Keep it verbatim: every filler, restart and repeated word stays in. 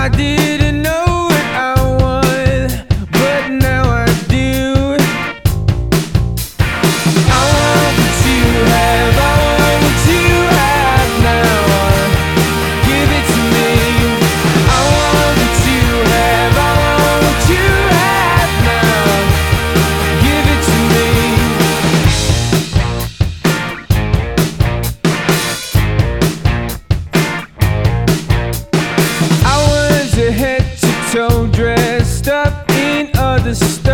I didn't know what I want, but now I do. I want what you have, I want what you have now. Give it to me. I want what you have, I want what you have now. Give it to me. I was a head to toe dressed up in other stuff.